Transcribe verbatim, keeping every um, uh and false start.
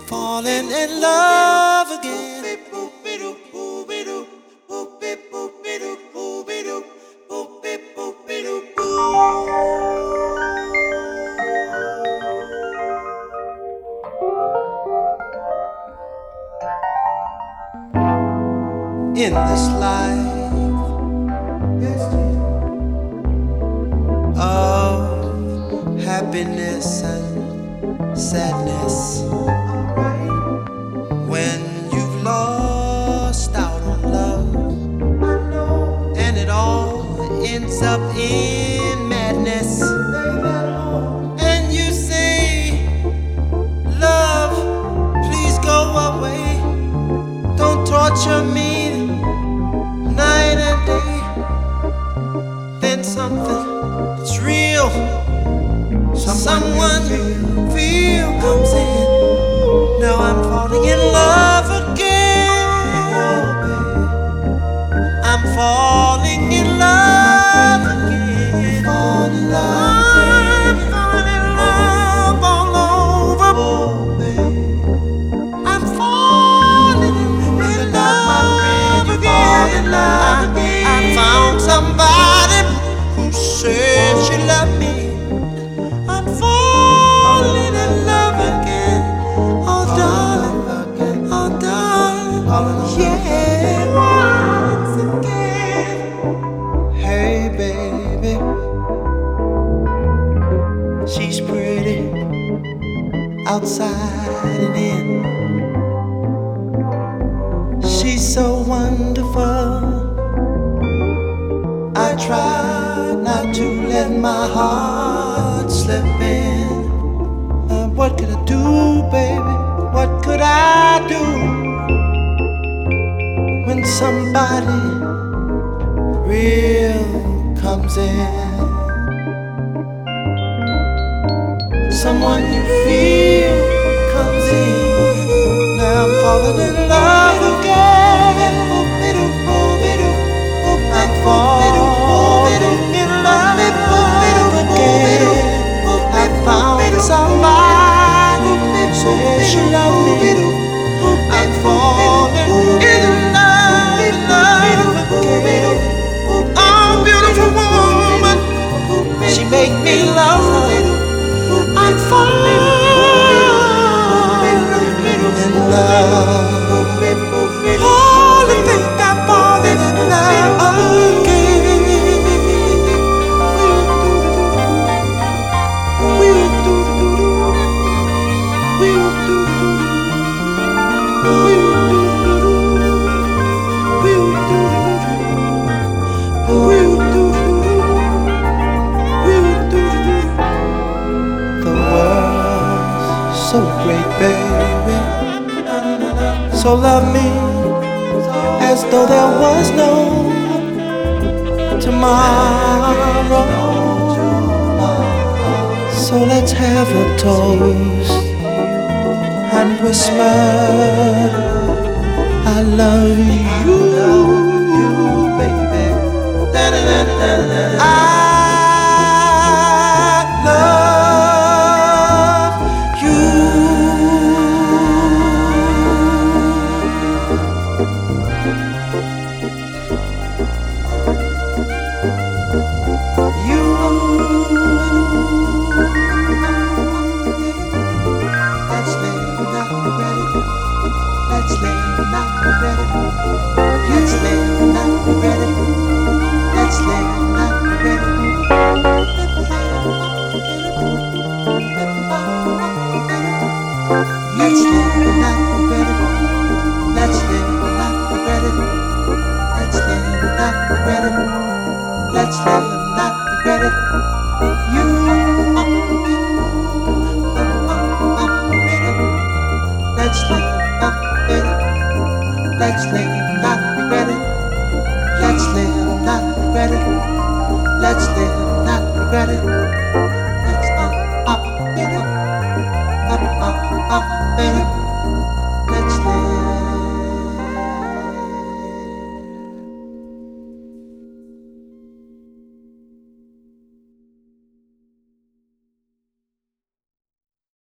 falling in love again. In this life of happiness and sadness, when you've lost out on love and it all ends up in madness, and you say, love, please go away, don't torture me night and day. Then something that's real, someone you feel comes in. Now I'm falling in love again. I'm falling in love again. Fall in love. I'm falling in love all over. I'm falling in love again. I found somebody who said she loved me. I'm falling in love again. Oh darling, oh darling, yeah, once again. Hey baby, she's pretty outside and in. She's so wonderful. I try not to let my heart slip in. Uh, what could I do, baby? What could I do when somebody real comes in? Someone you feel comes in. Now I'm falling in love again. I'm falling in love again. I found somebody who said she loved me. I'm falling in love, in love again. Oh, beautiful woman, she make me love her. I'm falling in love. All the things I'm falling in love again. The world's so great, baby. So love me as though there was no tomorrow. So let's have a toast and whisper, I love you, baby. I let's live and not regret it. You, let's live and not regret it. Let's live and not regret it. Let's live and not regret it. Let's live and not regret it.